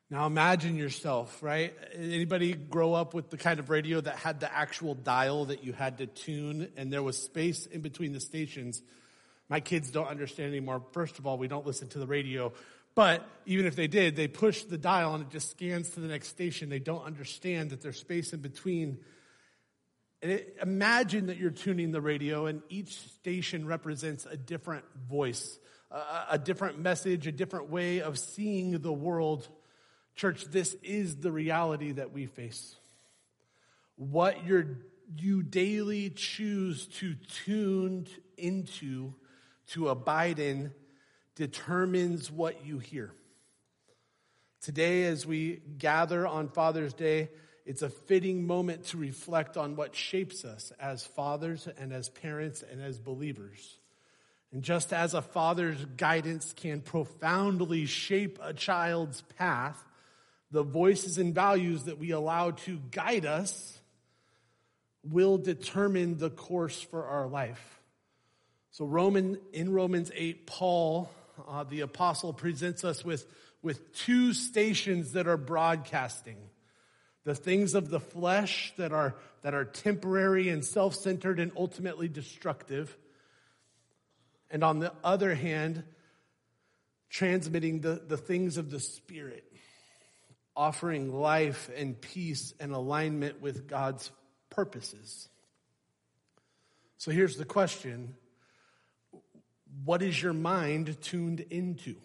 Now imagine yourself, right? Anybody grow up with the kind of radio that had the actual dial that you had to tune and there was space in between the stations? My kids don't understand anymore. First of all, we don't listen to the radio. But even if they did, they push the dial and it just scans to the next station. They don't understand that there's space in between. And imagine that you're tuning the radio and each station represents a different voice, a different message, a different way of seeing the world. Church, this is the reality that we face. What you daily choose to tune into, to abide in, determines what you hear. Today, as we gather on Father's Day, it's a fitting moment to reflect on what shapes us as fathers and as parents and as believers. And just as a father's guidance can profoundly shape a child's path, the voices and values that we allow to guide us will determine the course for our life. So in Romans 8, Paul, the apostle, presents us with two stations that are broadcasting. The things of the flesh that are temporary and self-centered and ultimately destructive. And on the other hand, transmitting the things of the Spirit, offering life and peace and alignment with God's purposes. So here's the question. What is your mind tuned into?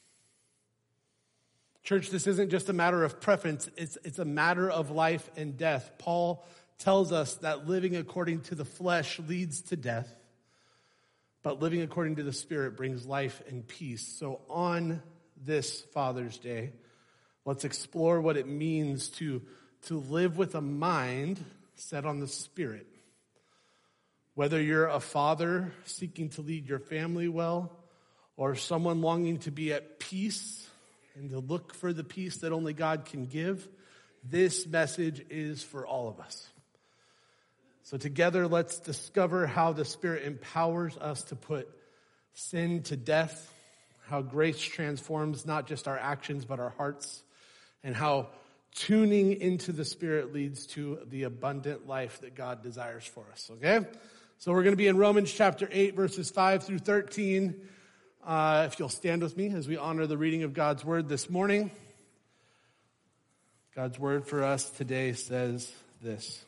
Church, this isn't just a matter of preference. It's a matter of life and death. Paul tells us that living according to the flesh leads to death, but living according to the Spirit brings life and peace. So on this Father's Day, let's explore what it means to live with a mind set on the Spirit. Whether you're a father seeking to lead your family well, or someone longing to be at peace and to look for the peace that only God can give, this message is for all of us. So together, let's discover how the Spirit empowers us to put sin to death, how grace transforms not just our actions but our hearts, and how tuning into the Spirit leads to the abundant life that God desires for us, okay? So we're going to be in Romans chapter 8, verses 5 through 13. If you'll stand with me as we honor the reading of God's word this morning. God's word for us today says this.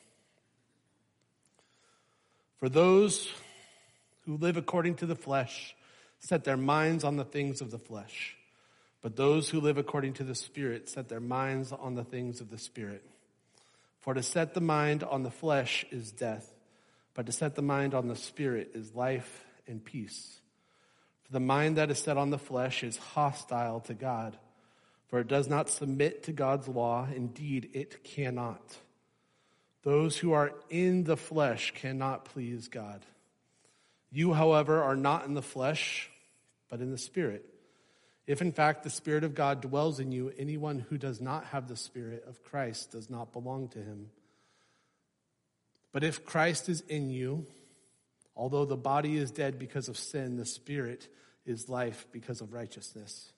For those who live according to the flesh set their minds on the things of the flesh. But those who live according to the Spirit set their minds on the things of the Spirit. For to set the mind on the flesh is death, but to set the mind on the Spirit is life and peace. For the mind that is set on the flesh is hostile to God, for it does not submit to God's law. Indeed, it cannot. Those who are in the flesh cannot please God. You, however, are not in the flesh, but in the Spirit. If in fact the Spirit of God dwells in you, anyone who does not have the Spirit of Christ does not belong to him. But if Christ is in you, although the body is dead because of sin, the Spirit is life because of righteousness.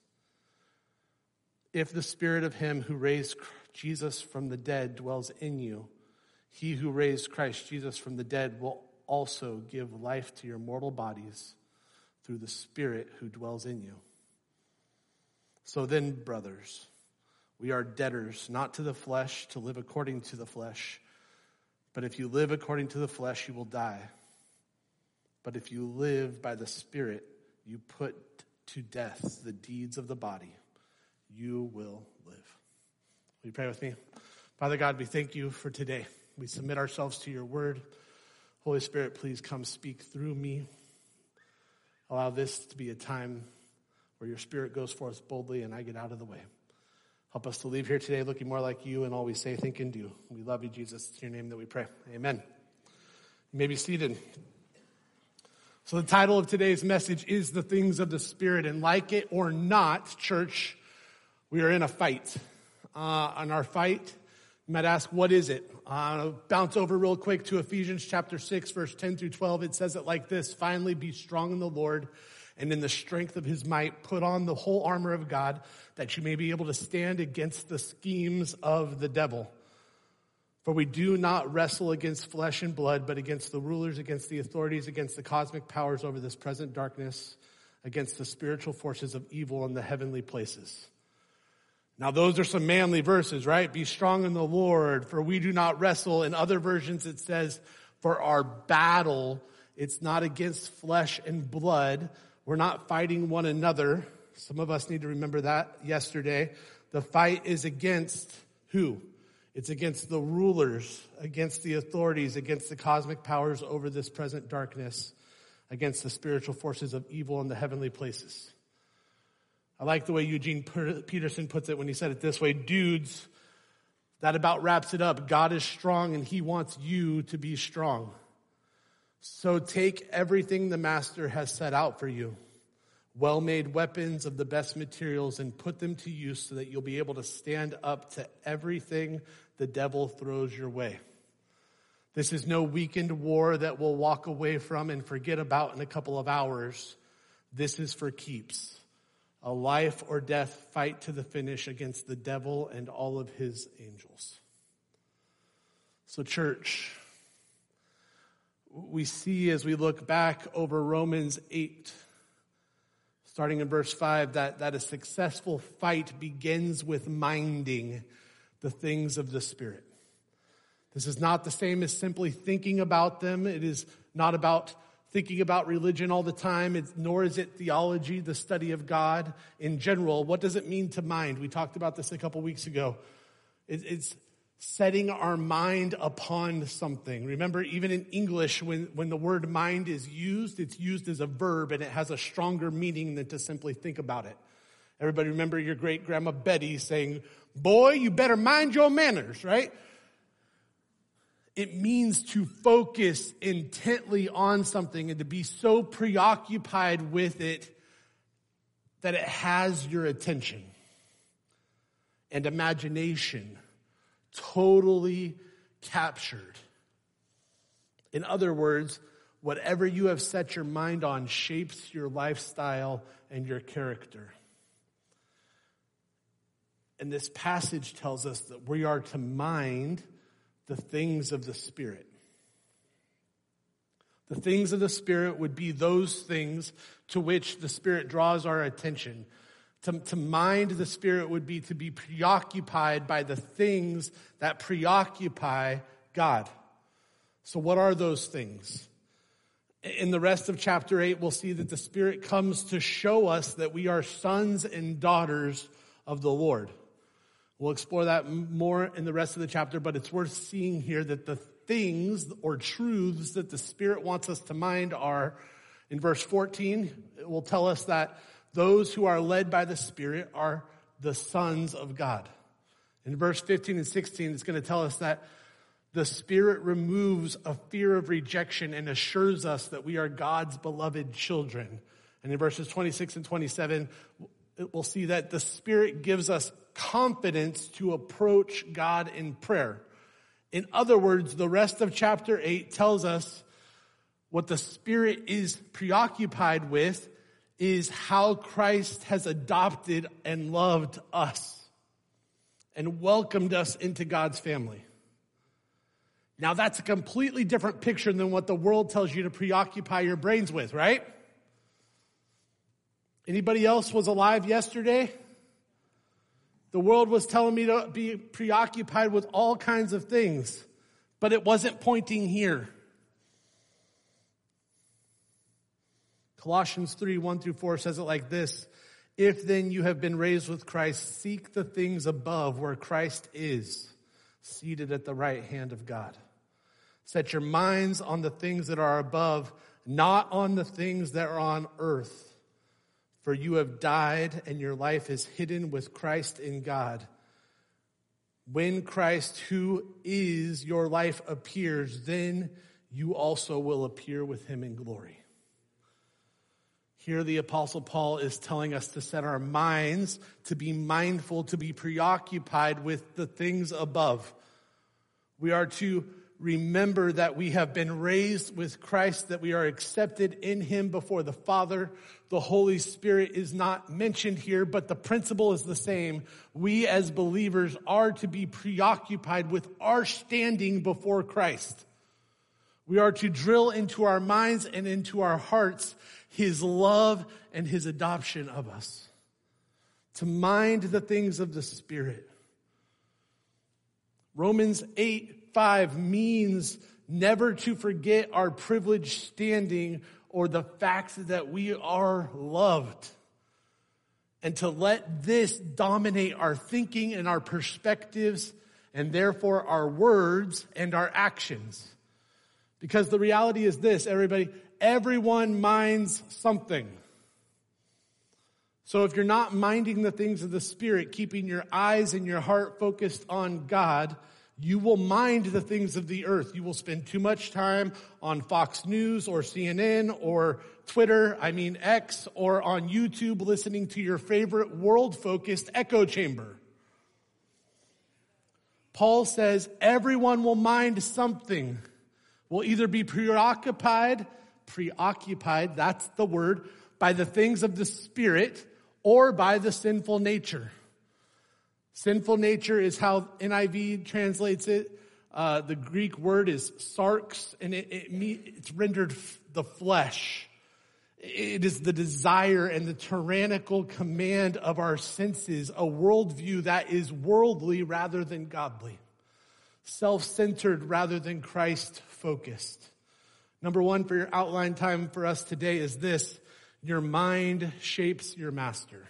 If the Spirit of him who raised Jesus from the dead dwells in you, he who raised Christ Jesus from the dead will also give life to your mortal bodies through the Spirit who dwells in you. So then, brothers, we are debtors, not to the flesh, to live according to the flesh. But if you live according to the flesh, you will die. But if you live by the Spirit, you put to death the deeds of the body. You will live. Will you pray with me? Father God, we thank you for today. We submit ourselves to your word. Holy Spirit, please come speak through me. Allow this to be a time where your Spirit goes forth boldly and I get out of the way. Help us to leave here today looking more like you in all we say, think, and do. We love you, Jesus. It's in your name that we pray. Amen. You may be seated. So the title of today's message is The Things of the Spirit. And like it or not, church, we are in a fight. On our fight, you might ask, what is it? Bounce over real quick to Ephesians chapter 6, verse 10 through 12. It says it like this: Finally, be strong in the Lord and in the strength of his might, put on the whole armor of God, that you may be able to stand against the schemes of the devil. For we do not wrestle against flesh and blood, but against the rulers, against the authorities, against the cosmic powers over this present darkness, against the spiritual forces of evil in the heavenly places. Now those are some manly verses, right? Be strong in the Lord, for we do not wrestle. In other versions it says, for our battle, it's not against flesh and blood. We're not fighting one another. Some of us need to remember that yesterday. The fight is against who? It's against the rulers, against the authorities, against the cosmic powers over this present darkness, against the spiritual forces of evil in the heavenly places. I like the way Eugene Peterson puts it when he said it this way: dudes, that about wraps it up. God is strong and he wants you to be strong. So take everything the master has set out for you, well-made weapons of the best materials, and put them to use so that you'll be able to stand up to everything the devil throws your way. This is no weekend war that we'll walk away from and forget about in a couple of hours. This is for keeps. A life or death fight to the finish against the devil and all of his angels. So church, we see as we look back over Romans 8, starting in verse 5, that a successful fight begins with minding the things of the Spirit. This is not the same as simply thinking about them. It is not about thinking about religion all the time, nor is it theology, the study of God in general. What does it mean to mind? We talked about this a couple weeks ago. It's setting our mind upon something. Remember, even in English, when the word mind is used, it's used as a verb, and it has a stronger meaning than to simply think about it. Everybody remember your great-grandma Betty saying, "Boy, you better mind your manners," right? It means to focus intently on something and to be so preoccupied with it that it has your attention and imagination totally captured. In other words, whatever you have set your mind on shapes your lifestyle and your character. And this passage tells us that we are to mind the things of the Spirit. The things of the Spirit would be those things to which the Spirit draws our attention. To mind the Spirit would be to be preoccupied by the things that preoccupy God. So what are those things? In the rest of chapter 8, we'll see that the Spirit comes to show us that we are sons and daughters of the Lord. We'll explore that more in the rest of the chapter, but it's worth seeing here that the things or truths that the Spirit wants us to mind are, in verse 14, it will tell us that those who are led by the Spirit are the sons of God. In verse 15 and 16, it's going to tell us that the Spirit removes a fear of rejection and assures us that we are God's beloved children. And in verses 26 and 27, we'll see that the Spirit gives us confidence to approach God in prayer. In other words, the rest of chapter 8 tells us what the Spirit is preoccupied with is how Christ has adopted and loved us and welcomed us into God's family. Now that's a completely different picture than what the world tells you to preoccupy your brains with, right? Anybody else was alive yesterday? The world was telling me to be preoccupied with all kinds of things, but it wasn't pointing here. Colossians 3, 1-4 says it like this: if then you have been raised with Christ, seek the things above where Christ is, seated at the right hand of God. Set your minds on the things that are above, not on the things that are on earth. For you have died, and your life is hidden with Christ in God. When Christ, who is your life, appears, then you also will appear with him in glory. Here the Apostle Paul is telling us to set our minds, to be mindful, to be preoccupied with the things above. We are to remember that we have been raised with Christ, that we are accepted in him before the Father. The Holy Spirit is not mentioned here, but the principle is the same. We as believers are to be preoccupied with our standing before Christ. We are to drill into our minds and into our hearts his love and his adoption of us. To mind the things of the Spirit. Romans 8:5 means never to forget our privileged standing or the fact that we are loved. And to let this dominate our thinking and our perspectives and therefore our words and our actions. Because the reality is this, everybody, everyone minds something. So if you're not minding the things of the Spirit, keeping your eyes and your heart focused on God, you will mind the things of the earth. You will spend too much time on Fox News or CNN or Twitter, X, or on YouTube listening to your favorite world-focused echo chamber. Paul says everyone will mind something. Will either be preoccupied, that's the word, by the things of the Spirit or by the sinful nature. Sinful nature is how NIV translates it. The Greek word is sarx, and it's rendered the flesh. It is the desire and the tyrannical command of our senses, a worldview that is worldly rather than godly. Self-centered rather than Christ-focused. Number one for your outline time for us today is this: your mind shapes your master.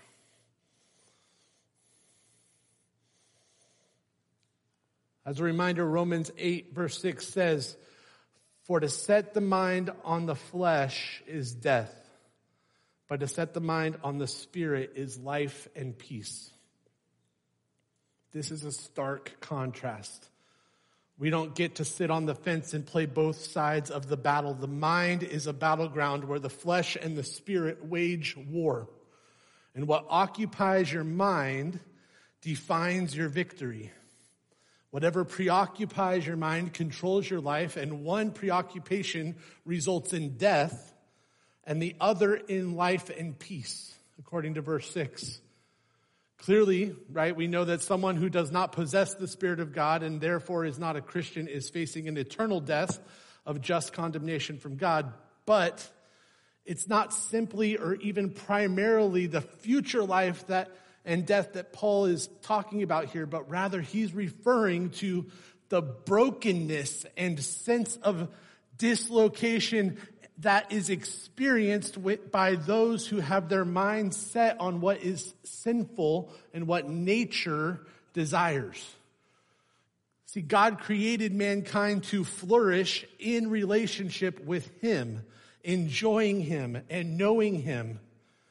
As a reminder, Romans 8 verse 6 says, "For to set the mind on the flesh is death, but to set the mind on the Spirit is life and peace." This is a stark contrast. We don't get to sit on the fence and play both sides of the battle. The mind is a battleground where the flesh and the Spirit wage war. And what occupies your mind defines your victory. Whatever preoccupies your mind controls your life, and one preoccupation results in death, and the other in life and peace, according to verse 6. Clearly, right, we know that someone who does not possess the Spirit of God and therefore is not a Christian is facing an eternal death of just condemnation from God. But it's not simply or even primarily the future life and death that Paul is talking about here, but rather he's referring to the brokenness and sense of dislocation that is experienced by those who have their minds set on what is sinful and what nature desires. See, God created mankind to flourish in relationship with him, enjoying him and knowing him.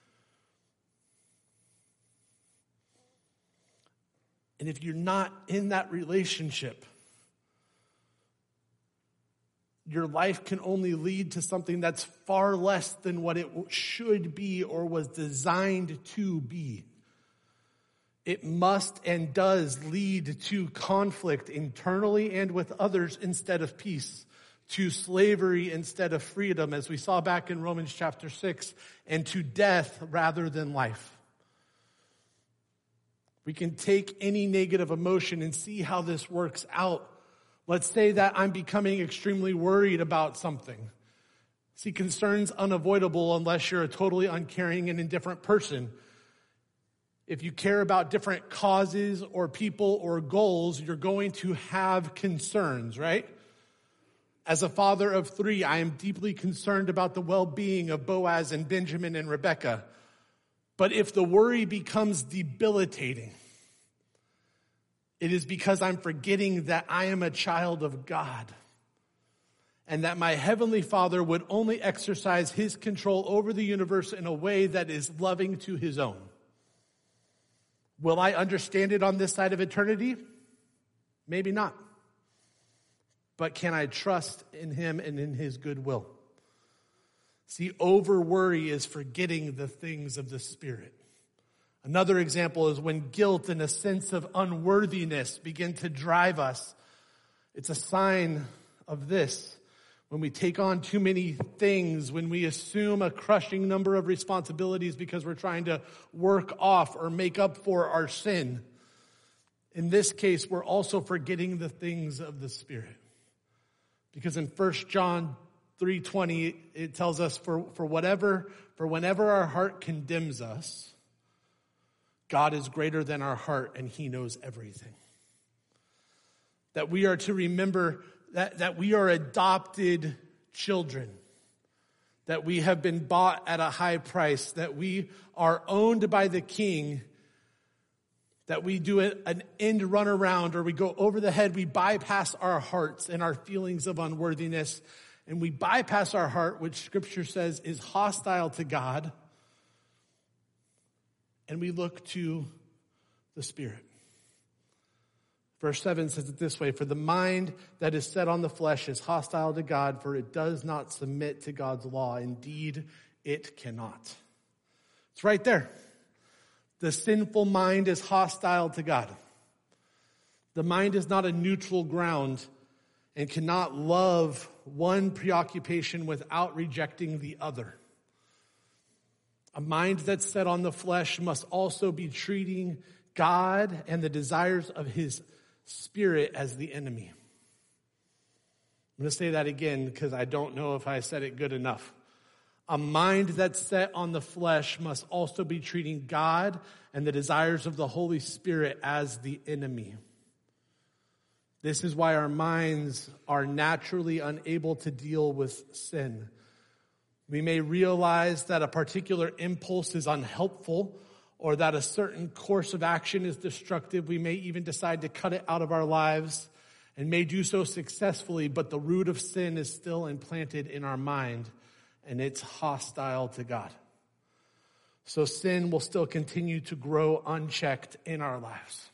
And if you're not in that relationship, your life can only lead to something that's far less than what it should be or was designed to be. It must and does lead to conflict internally and with others instead of peace, to slavery instead of freedom, as we saw back in Romans chapter 6, and to death rather than life. We can take any negative emotion and see how this works out. Let's say that I'm becoming extremely worried about something. See, concern's unavoidable unless you're a totally uncaring and indifferent person. If you care about different causes or people or goals, you're going to have concerns, right? As a father of 3, I am deeply concerned about the well-being of Boaz and Benjamin and Rebecca. But if the worry becomes debilitating, it is because I'm forgetting that I am a child of God and that my heavenly Father would only exercise his control over the universe in a way that is loving to his own. Will I understand it on this side of eternity? Maybe not. But can I trust in him and in his goodwill? See, over worry is forgetting the things of the Spirit. Another example is when guilt and a sense of unworthiness begin to drive us. It's a sign of this. When we take on too many things, when we assume a crushing number of responsibilities because we're trying to work off or make up for our sin. In this case, we're also forgetting the things of the Spirit. Because in 1 John 3:20, it tells us for whenever our heart condemns us, God is greater than our heart and he knows everything. That we are to remember that we are adopted children, that we have been bought at a high price, that we are owned by the King, that we do an end run around or we go over the head, we bypass our hearts and our feelings of unworthiness, and we bypass our heart, which Scripture says is hostile to God, and we look to the Spirit. Verse 7 says it this way, for the mind that is set on the flesh is hostile to God, for it does not submit to God's law. Indeed, it cannot. It's right there. The sinful mind is hostile to God. The mind is not a neutral ground and cannot love one preoccupation without rejecting the other. A mind that's set on the flesh must also be treating God and the desires of his Spirit as the enemy. I'm going to say that again because I don't know if I said it good enough. A mind that's set on the flesh must also be treating God and the desires of the Holy Spirit as the enemy. This is why our minds are naturally unable to deal with sin. We may realize that a particular impulse is unhelpful or that a certain course of action is destructive. We may even decide to cut it out of our lives and may do so successfully, but the root of sin is still implanted in our mind and it's hostile to God. So sin will still continue to grow unchecked in our lives.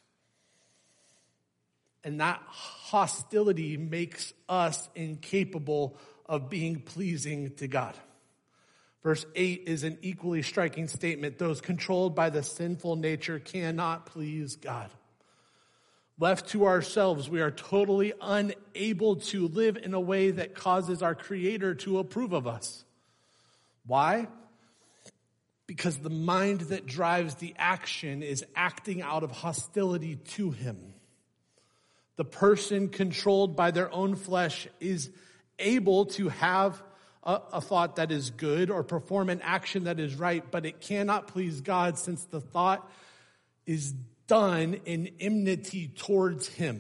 And that hostility makes us incapable of being pleasing to God. Verse 8 is an equally striking statement. Those controlled by the sinful nature cannot please God. Left to ourselves, we are totally unable to live in a way that causes our Creator to approve of us. Why? Because the mind that drives the action is acting out of hostility to Him. The person controlled by their own flesh is able to have a thought that is good or perform an action that is right, but it cannot please God since the thought is done in enmity towards Him.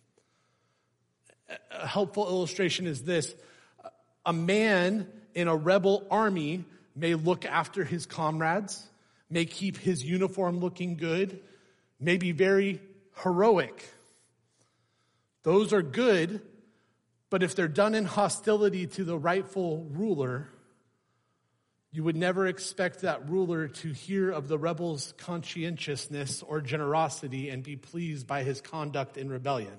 A helpful illustration is this. A man in a rebel army may look after his comrades, may keep his uniform looking good, may be very heroic. Those are good, but if they're done in hostility to the rightful ruler, you would never expect that ruler to hear of the rebel's conscientiousness or generosity and be pleased by his conduct in rebellion.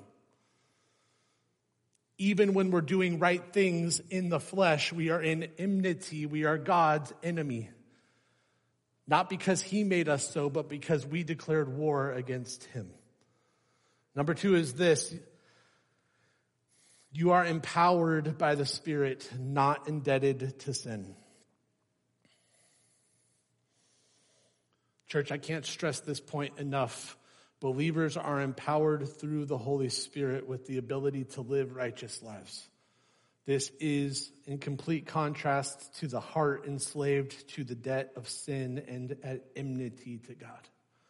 Even when we're doing right things in the flesh, we are in enmity. We are God's enemy. Not because He made us so, but because we declared war against Him. Number 2 is this. You are empowered by the Spirit, not indebted to sin. Church, I can't stress this point enough. Believers are empowered through the Holy Spirit with the ability to live righteous lives. This is in complete contrast to the heart enslaved to the debt of sin and at enmity to God.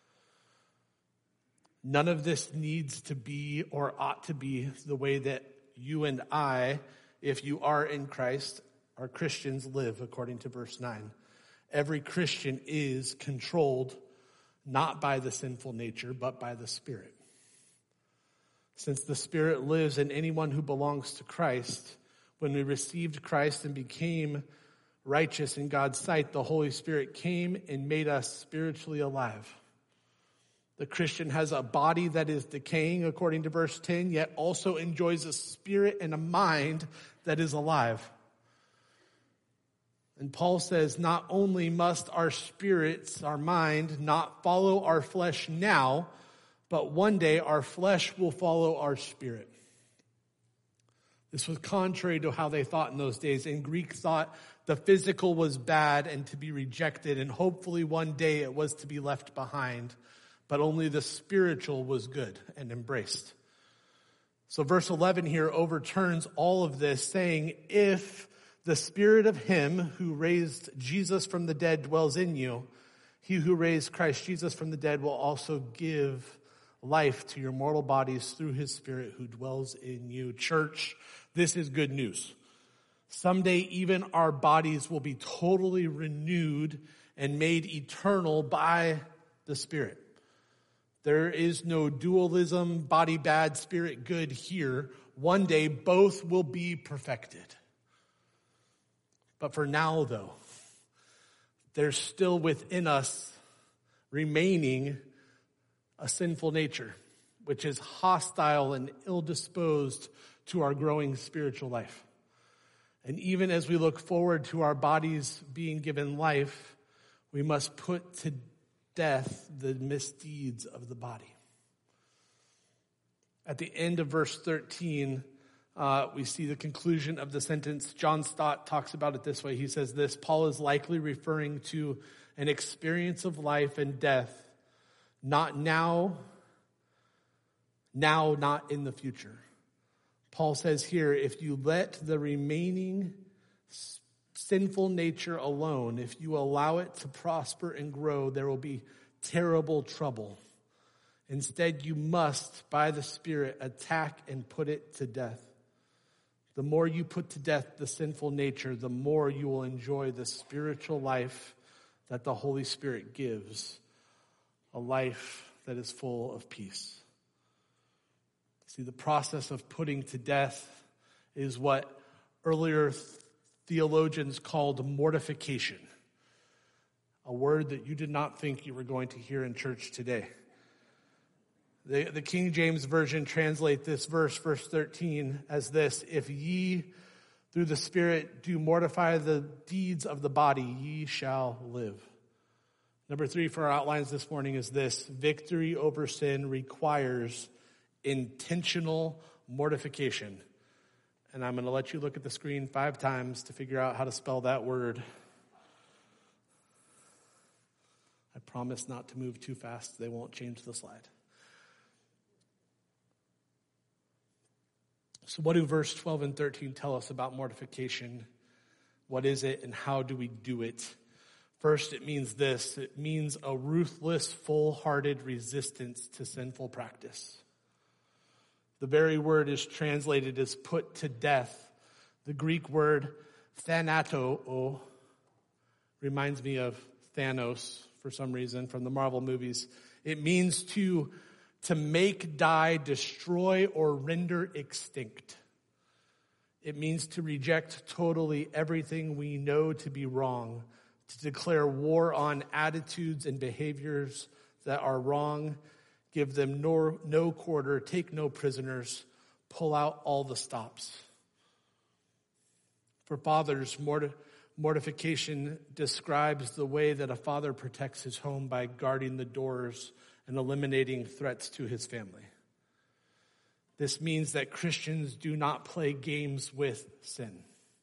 None of this needs to be or ought to be the way that you and I, if you are in Christ, are Christians, live, according to verse 9. Every Christian is controlled not by the sinful nature, but by the Spirit. Since the Spirit lives in anyone who belongs to Christ, when we received Christ and became righteous in God's sight, the Holy Spirit came and made us spiritually alive. The Christian has a body that is decaying, according to verse 10, yet also enjoys a spirit and a mind that is alive. And Paul says, not only must our spirits, our mind, not follow our flesh now, but one day our flesh will follow our spirit. This was contrary to how they thought in those days. In Greek thought, the physical was bad and to be rejected, and hopefully one day it was to be left behind, but only the spiritual was good and embraced. So verse 11 here overturns all of this, saying, if the spirit of him who raised Jesus from the dead dwells in you, he who raised Christ Jesus from the dead will also give life to your mortal bodies through his spirit who dwells in you. Church, this is good news. Someday even our bodies will be totally renewed and made eternal by the Spirit. There is no dualism, body bad, spirit good here. One day both will be perfected. But for now, though, there's still within us remaining a sinful nature, which is hostile and ill-disposed to our growing spiritual life. And even as we look forward to our bodies being given life, we must put to death the misdeeds of the body. At the end of verse 13, we see the conclusion of the sentence. John Stott talks about it this way. He says this: Paul is likely referring to an experience of life and death, not now, not in the future. Paul says here, if you let the remaining sinful nature alone, if you allow it to prosper and grow, there will be terrible trouble. Instead, you must, by the Spirit, attack and put it to death. The more you put to death the sinful nature, the more you will enjoy the spiritual life that the Holy Spirit gives, a life that is full of peace. See, the process of putting to death is what earlier theologians called mortification, a word that you did not think you were going to hear in church today. The King James Version translate this verse 13, as this: if ye through the Spirit do mortify the deeds of the body, ye shall live. Number 3 for our outlines this morning is this: victory over sin requires intentional mortification. And I'm going to let you look at the screen 5 times to figure out how to spell that word. I promise not to move too fast. They won't change the slide. So what do verse 12 and 13 tell us about mortification? What is it and how do we do it? First, it means this. It means a ruthless, full-hearted resistance to sinful practice. The very word is translated as put to death. The Greek word thanato reminds me of Thanos for some reason from the Marvel movies. It means to make, die, destroy, or render extinct. It means to reject totally everything we know to be wrong, to declare war on attitudes and behaviors that are wrong, give them no quarter, take no prisoners, pull out all the stops. For fathers, mortification describes the way that a father protects his home by guarding the doors and eliminating threats to his family. This means that Christians do not play games with sin.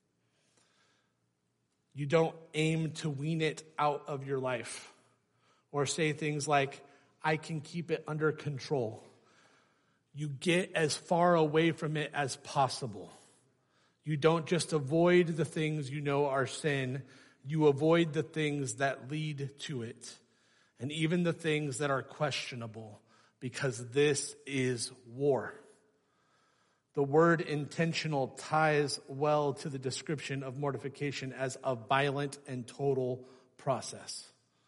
You don't aim to wean it out of your life or say things like, I can keep it under control. You get as far away from it as possible. You don't just avoid the things you know are sin. You avoid the things that lead to it, and even the things that are questionable, because this is war. The word intentional ties well to the description of mortification as a violent and total process.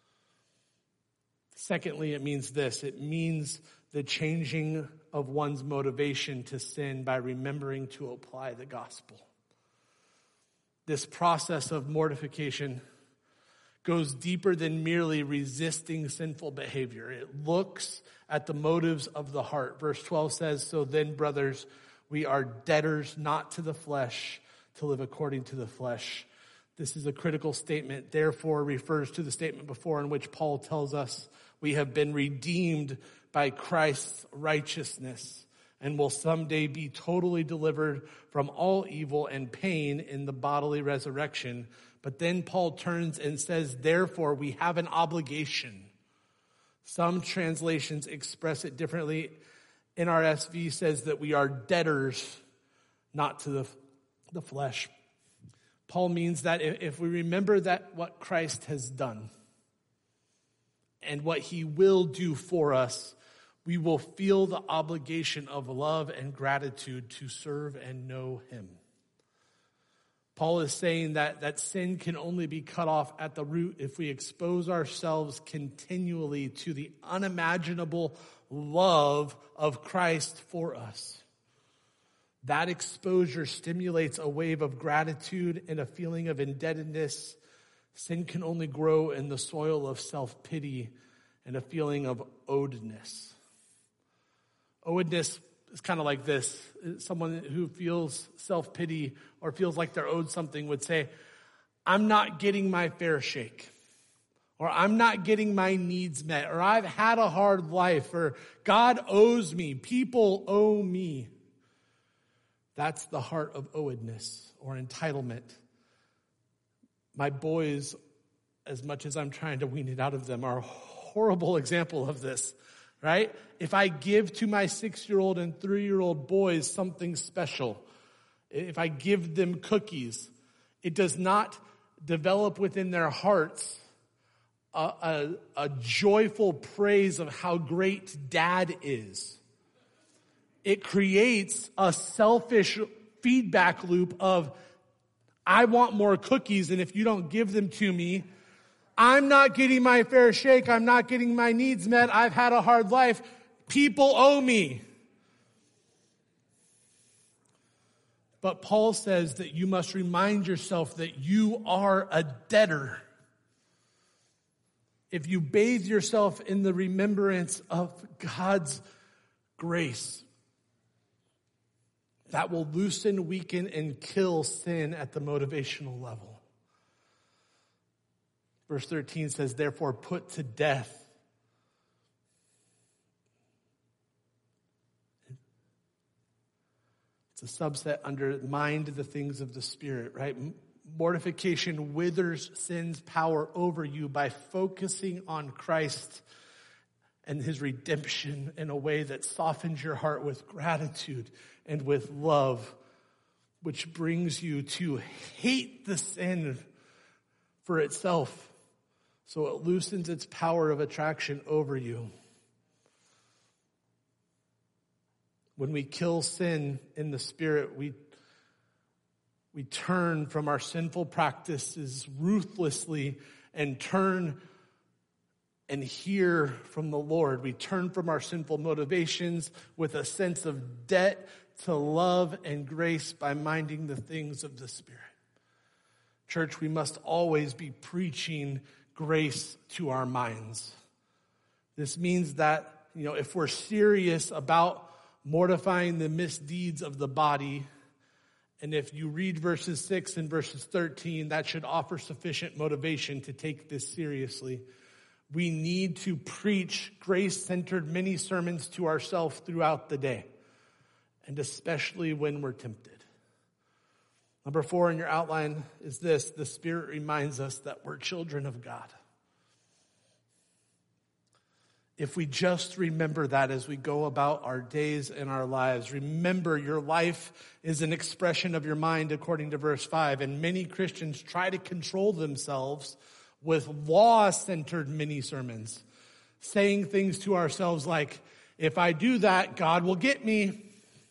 Secondly, it means this. It means the changing of one's motivation to sin by remembering to apply the gospel. This process of mortification goes deeper than merely resisting sinful behavior. It looks at the motives of the heart. Verse 12 says, so then, brothers, we are debtors not to the flesh to live according to the flesh. This is a critical statement, therefore refers to the statement before in which Paul tells us we have been redeemed by Christ's righteousness. and will someday be totally delivered from all evil and pain in the bodily resurrection. But then Paul turns and says, therefore, we have an obligation. Some translations express it differently. NRSV says that we are debtors, not to the flesh. Paul means that if we remember that what Christ has done and what he will do for us, we will feel the obligation of love and gratitude to serve and know him. Paul is saying that sin can only be cut off at the root if we expose ourselves continually to the unimaginable love of Christ for us. That exposure stimulates a wave of gratitude and a feeling of indebtedness. Sin can only grow in the soil of self-pity and a feeling of owedness. Owedness is kind of like this. Someone who feels self-pity or feels like they're owed something would say, I'm not getting my fair shake, or I'm not getting my needs met, or I've had a hard life, or God owes me, people owe me. That's the heart of owedness or entitlement. My boys, as much as I'm trying to wean it out of them, are a horrible example of this, right? If I give to my 6-year-old and 3-year-old boys something special, if I give them cookies, it does not develop within their hearts a joyful praise of how great dad is. It creates a selfish feedback loop of, I want more cookies, and if you don't give them to me, I'm not getting my fair shake. I'm not getting my needs met. I've had a hard life. People owe me. But Paul says that you must remind yourself that you are a debtor. If you bathe yourself in the remembrance of God's grace, that will loosen, weaken, and kill sin at the motivational level. Verse 13 says, therefore put to death. It's a subset under mind the things of the Spirit, right? Mortification withers sin's power over you by focusing on Christ and his redemption in a way that softens your heart with gratitude and with love, which brings you to hate the sin for itself, so it loosens its power of attraction over you. When we kill sin in the Spirit, we turn from our sinful practices ruthlessly and turn and hear from the Lord. We turn from our sinful motivations with a sense of debt to love and grace by minding the things of the Spirit. Church, we must always be preaching grace to our minds. This means that, if we're serious about mortifying the misdeeds of the body, and if you read verses 6 and verses 13, that should offer sufficient motivation to take this seriously. We need to preach grace-centered mini sermons to ourselves throughout the day, and especially when we're tempted. Number 4 in your outline is this: the Spirit reminds us that we're children of God. If we just remember that as we go about our days and our lives, remember your life is an expression of your mind according to verse 5. And many Christians try to control themselves with law-centered mini-sermons, saying things to ourselves like, if I do that, God will get me.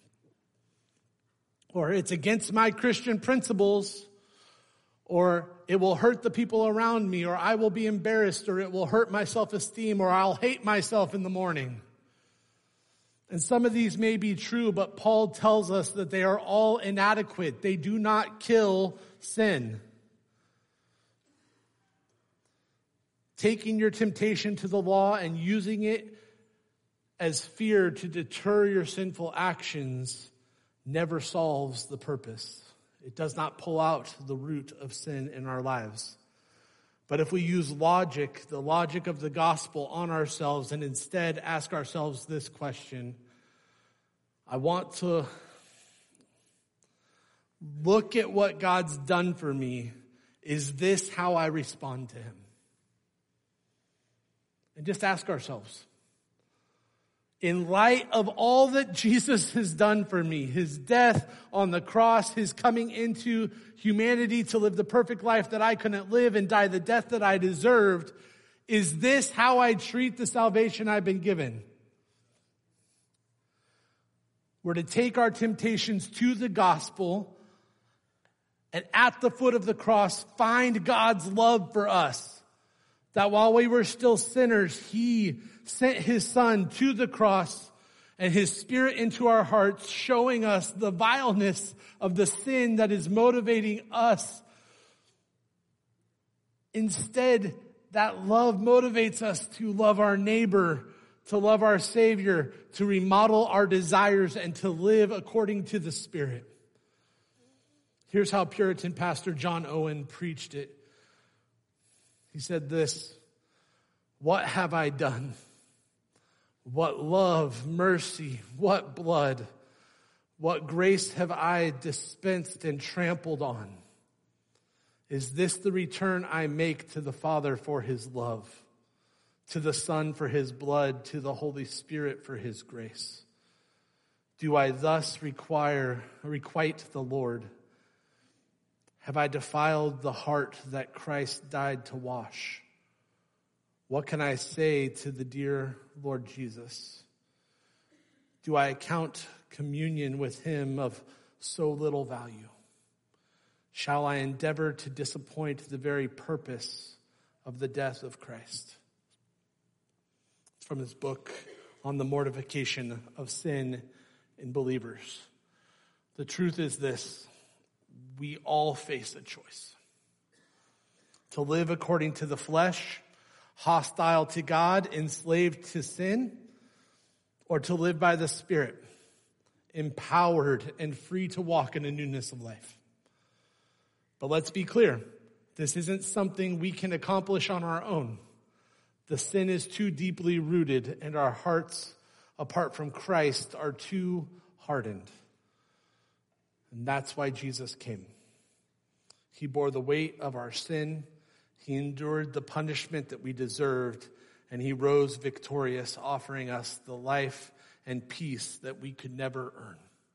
Or it's against my Christian principles. Or it will hurt the people around me, or I will be embarrassed, or it will hurt my self-esteem, or I'll hate myself in the morning. And some of these may be true, but Paul tells us that they are all inadequate. They do not kill sin. Taking your temptation to the law and using it as fear to deter your sinful actions never solves the purpose. It does not pull out the root of sin in our lives. But if we use logic, the logic of the gospel, on ourselves and instead ask ourselves this question: I want to look at what God's done for me. Is this how I respond to him? And just ask ourselves, in light of all that Jesus has done for me, his death on the cross, his coming into humanity to live the perfect life that I couldn't live and die the death that I deserved, is this how I treat the salvation I've been given? We're to take our temptations to the gospel and at the foot of the cross find God's love for us. That while we were still sinners, he sent his son to the cross and his spirit into our hearts, showing us the vileness of the sin that is motivating us. Instead, that love motivates us to love our neighbor, to love our Savior, to remodel our desires, and to live according to the Spirit. Here's how Puritan pastor John Owen preached it. He said this, "What have I done? What love, mercy, what blood, what grace have I dispensed and trampled on? Is this the return I make to the Father for his love, to the Son for his blood, to the Holy Spirit for his grace? Do I thus requite the Lord? Have I defiled the heart that Christ died to wash? What can I say to the dear Lord Jesus? Do I account communion with him of so little value? Shall I endeavor to disappoint the very purpose of the death of Christ?" It's from his book on the mortification of sin in believers. The truth is this: we all face a choice. To live according to the flesh, hostile to God, enslaved to sin, or to live by the Spirit, empowered and free to walk in a newness of life. But let's be clear, this isn't something we can accomplish on our own. The sin is too deeply rooted, and our hearts, apart from Christ, are too hardened. And that's why Jesus came. He bore the weight of our sin. He endured the punishment that we deserved, and he rose victorious, offering us the life and peace that we could never earn.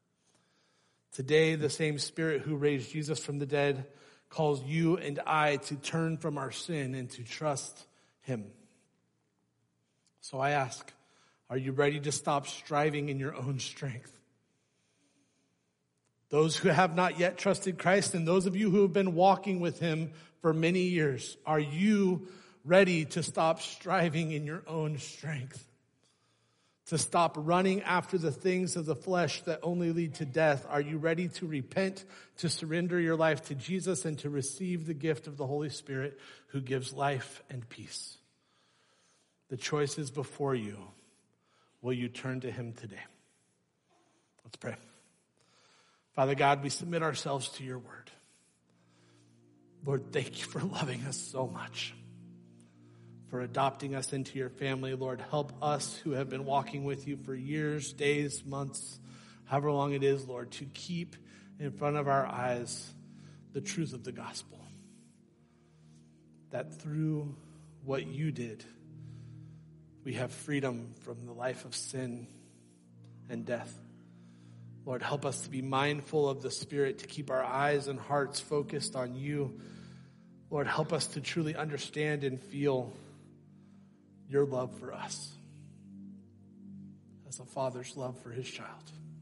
Today, the same Spirit who raised Jesus from the dead calls you and I to turn from our sin and to trust him. So I ask, are you ready to stop striving in your own strength? Those who have not yet trusted Christ, and those of you who have been walking with him for many years, are you ready to stop striving in your own strength? To stop running after the things of the flesh that only lead to death? Are you ready to repent, to surrender your life to Jesus, and to receive the gift of the Holy Spirit who gives life and peace? The choice is before you. Will you turn to him today? Let's pray. Father God, we submit ourselves to your word. Lord, thank you for loving us so much, for adopting us into your family. Lord, help us who have been walking with you for years, days, months, however long it is, Lord, to keep in front of our eyes the truth of the gospel. That through what you did, we have freedom from the life of sin and death. Lord, help us to be mindful of the Spirit, to keep our eyes and hearts focused on you. Lord, help us to truly understand and feel your love for us as a father's love for his child.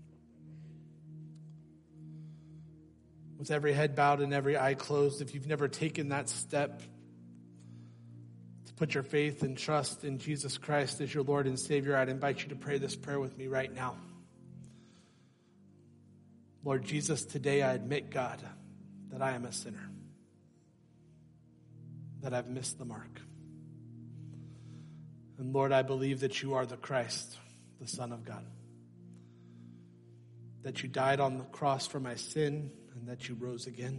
With every head bowed and every eye closed, if you've never taken that step to put your faith and trust in Jesus Christ as your Lord and Savior, I'd invite you to pray this prayer with me right now. Lord Jesus, today I admit, God, that I am a sinner, that I've missed the mark. And Lord, I believe that you are the Christ, the Son of God, that you died on the cross for my sin and that you rose again.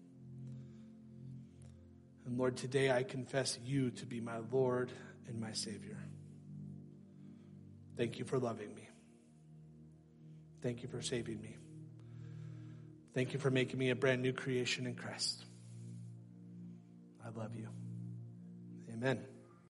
And Lord, today I confess you to be my Lord and my Savior. Thank you for loving me. Thank you for saving me. Thank you for making me a brand new creation in Christ. I love you. Amen.